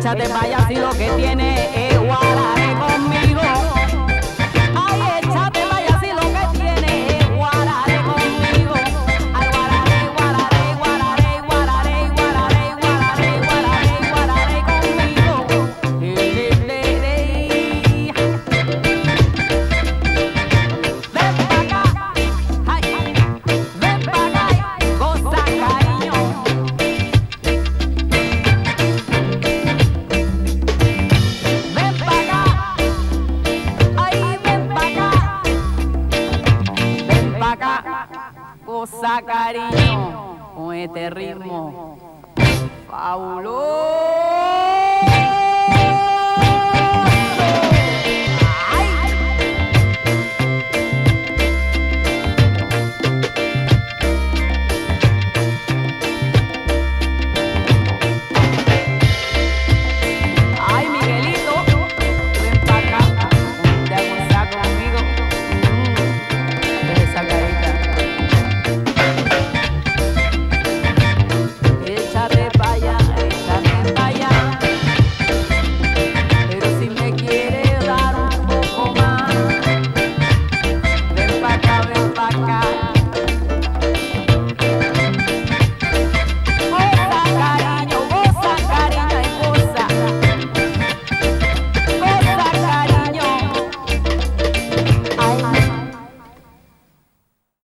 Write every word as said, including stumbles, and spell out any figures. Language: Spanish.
échate para allá si lo que tiene es guarare conmigo. Ay, échate para allá si lo que tiene es guarare conmigo. Ay, guarare, guarare, guarare, guarare, guarare, guarare, guarare, guarare conmigo. Le, le, le, le. Ven pa' acá, ay, ven pa' acá, goza cariño. Ven pa' acá, ay, ven pa' acá, ven pa' acá, goza cariño con este ritmo fabuloso.